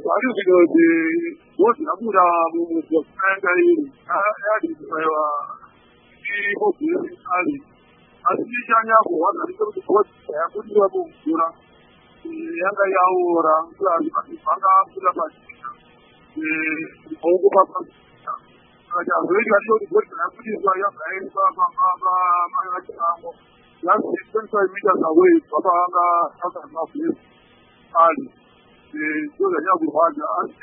Wari zvinoti wozvabura mumuganga iri yadisaiwa ibobhirikari asi chanyambowaza ndechekuti bhodhi yakudiwa mumvura yanga yaora vakabuda pachena maoko papasina akachazoita ndechekuti bhodhi yakudiswa yagaiswa pamachamo yasi 25 meters away papanga akazavhesi ali zvozvanyanya kurwadza asi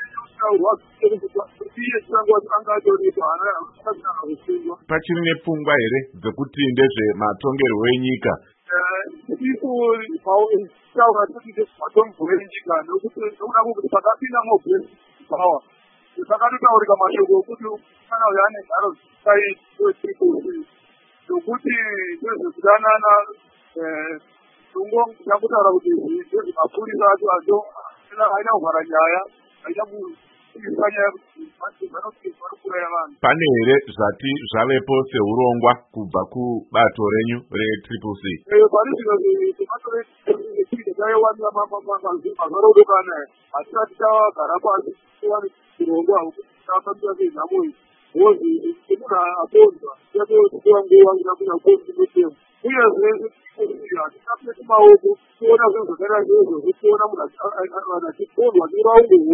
pachiri nepfungwa here dzekuti ndezvematongerwo enyika taura kuti matongerwo enyika nekuda kuti pakapinda mobhesi pawa pakatotaurika mashoko okuti kana uyo ane nharo dzaitriplec nokuti nezvekudanana ndakutaura kuti ndezvemapurisa acho haina kuvhara nyaya haina kuisa nyaya kuti vanokuraya vanhu. Pane here zvati zvavepo seurongwa kubva kubato renyu retriplec? Pane zvino kubato retriplec taiwanira mazuva odokana hatisati tagara pasi tiwane urongwa hwekuti tafambira nenhamo iyi hozi munhu aponzwa tiateotiwa nguva nginakunya kuotimetemo uyezve hatisapeti maoko tiona zvinhu zvakaita izvozvo tiona munhu achiponzwa tiuraungu